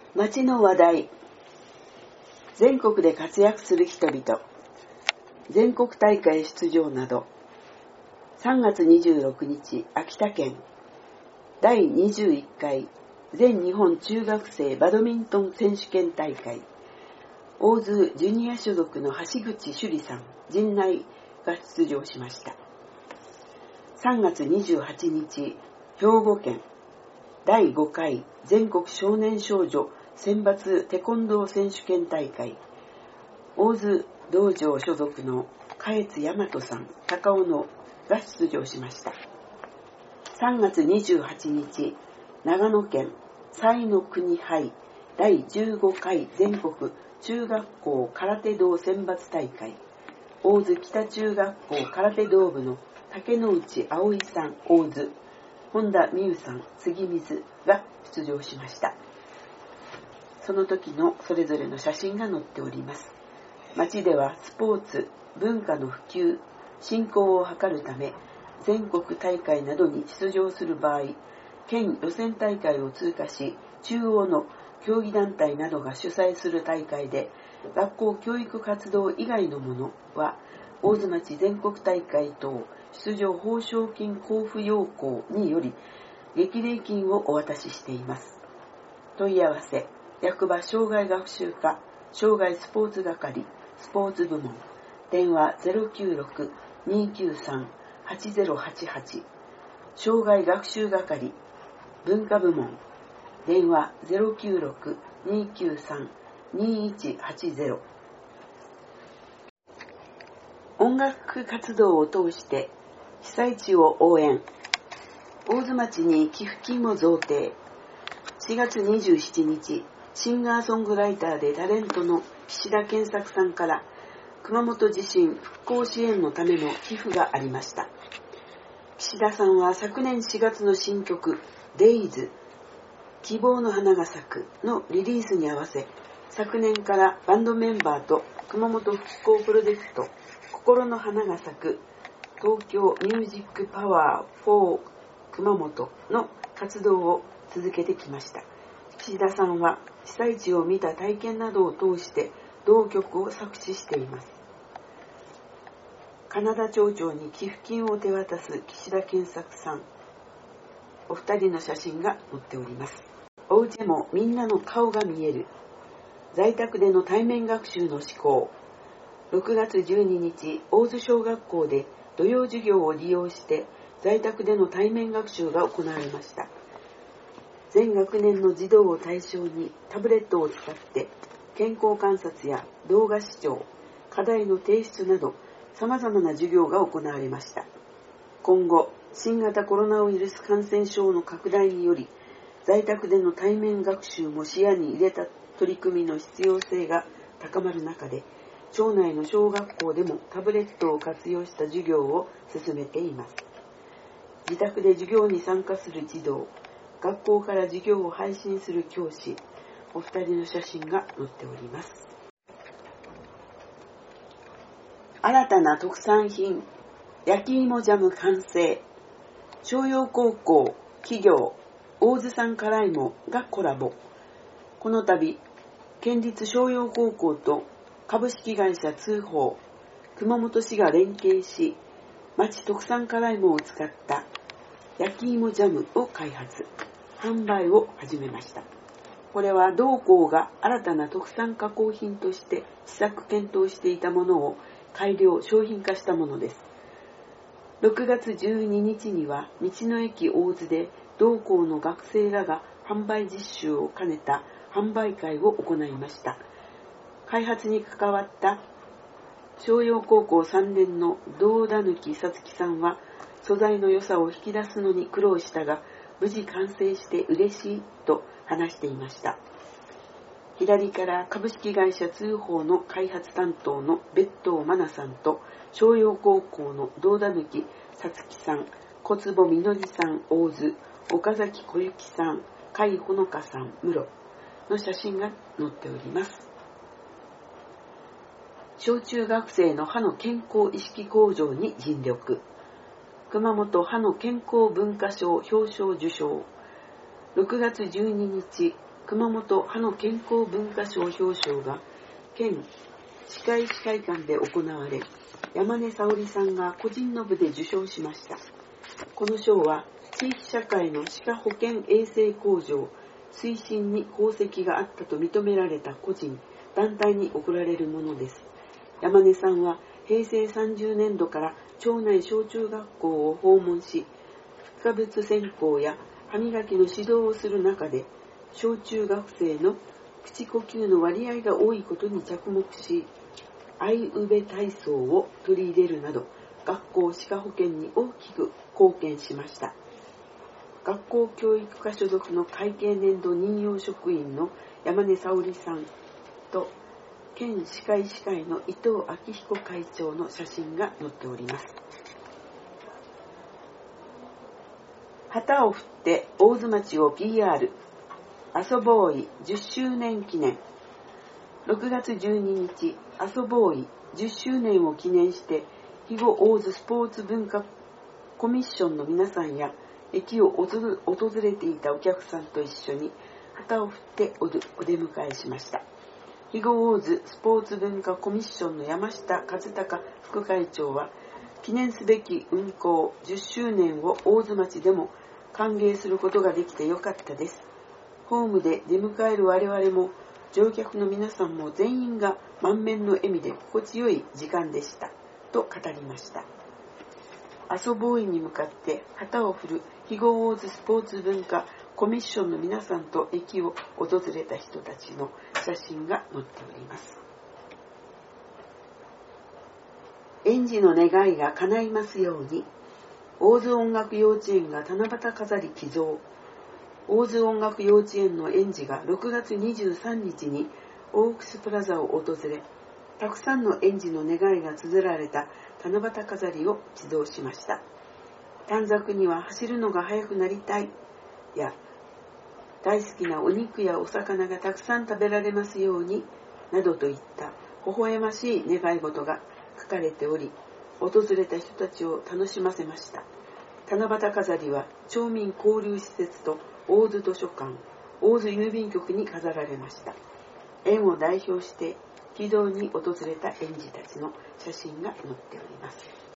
町の話題。全国で活躍する人々、全国大会出場など。3月26日、秋田県第21回全日本中学生バドミントン選手権大会、大津ジュニア所属の橋口朱里さん、陣内が出場しました。3月28日、兵庫県第5回全国少年少女選抜テコンドー選手権大会、大津道場所属の嘉悦大和さん、高尾野が出場しました。3月28日、長野県西の国杯第15回全国中学校空手道選抜大会、大津北中学校空手道部の竹之内葵さん、大津、本田美優さん、杉水が出場しました。その時のそれぞれの写真が載っております。町ではスポーツ、文化の普及、振興を図るため、全国大会などに出場する場合、県予選大会を通過し、中央の競技団体などが主催する大会で、学校教育活動以外のものは、大津町全国大会等出場報奨金交付要項により、激励金をお渡ししています。問い合わせ、役場障害学習課、障害スポーツ係、スポーツ部門、電話 096-293-8088、障害学習係、文化部門、電話 096-293-2180。音楽活動を通して被災地を応援。大津町に寄付金を贈呈。4月27日、シンガーソングライターでタレントの岸田健作さんから熊本地震復興支援のための寄付がありました。岸田さんは昨年4月の新曲デイズ、希望の花が咲くのリリースに合わせ、昨年からバンドメンバーと熊本復興プロジェクト心の花が咲く東京ミュージックパワー4熊本の活動を続けてきました。岸田さんは被災地を見た体験などを通して同曲を作詞しています。金田町長に寄付金を手渡す岸田健作さん、お二人の写真が載っております。お家でもみんなの顔が見える。在宅での対面学習の施行。6月12日、大津小学校で土曜授業を利用して在宅での対面学習が行われました。全学年の児童を対象にタブレットを使って健康観察や動画視聴、課題の提出など様々な授業が行われました。今後、新型コロナウイルス感染症の拡大により、在宅での対面学習も視野に入れた取り組みの必要性が高まる中で、町内の小学校でもタブレットを活用した授業を進めています。自宅で授業に参加する児童、学校から授業を配信する教師、お二人の写真が載っております。新たな特産品、焼き芋ジャム完成。商陽高校、企業、大津産辛いもがコラボ。この度、県立商陽高校と株式会社通宝、熊本市が連携し、町特産辛いもを使った焼き芋ジャムを開発、販売を始めました。これは同校が新たな特産加工品として試作検討していたものを改良商品化したものです。6月12日には道の駅大津で同校の学生らが販売実習を兼ねた販売会を行いました。開発に関わった商陽高校3年の堂田貫さつきさんは、素材の良さを引き出すのに苦労したが、無事完成して嬉しいと話していました。左から株式会社通宝の開発担当の別当真奈さんと、商陽高校の堂田貫さつきさん、小坪みのりさん大津、岡崎小雪さん、甲斐ほのかさん室の写真が載っております。小中学生の歯の健康意識向上に尽力。熊本歯の健康文化賞表彰受賞。6月12日、 熊本歯の健康文化賞表彰が県歯科医師会館で行われ、山根沙織さんが個人の部で受賞しました。この賞は地域社会の歯科保健衛生向上推進に功績があったと認められた個人、団体に贈られるものです。山根さんは平成30年度から町内小中学校を訪問し、副物専攻や歯磨きの指導をする中で、小中学生の口呼吸の割合が多いことに着目し、あいうべ体操を取り入れるなど、学校歯科保健に大きく貢献しました。学校教育課所属の会計年度任用職員の山根沙織さんと、県歯科医師会の伊藤昭彦会長の写真が載っております。旗を振って大津町を PR、あそぼーい10周年記念。6月12日、あそぼーい10周年を記念して、肥後大津スポーツ文化コミッションの皆さんや、駅を訪れていたお客さんと一緒に旗を振ってお出迎えしました。肥後大津スポーツ文化コミッションの山下和孝副会長は、記念すべき運行10周年を大津町でも歓迎することができてよかったです。ホームで出迎える我々も乗客の皆さんも全員が満面の笑みで心地よい時間でしたと語りました。あそぼーいに向かって旗を振る肥後大津スポーツ文化コミッションの皆さんと駅を訪れた人たちの写真が載っております。園児の願いが叶いますように。大津音楽幼稚園が七夕飾り寄贈。大津音楽幼稚園の園児が6月23日にオークスプラザを訪れ、たくさんの園児の願いが綴られた七夕飾りを寄贈しました。短冊には走るのが速くなりたいや、大好きなお肉やお魚がたくさん食べられますようになどといった微笑ましい願い事が書かれており、訪れた人たちを楽しませました。七夕飾りは町民交流施設と大津図書館、大津郵便局に飾られました。園を代表して軌道に訪れた園児たちの写真が載っております。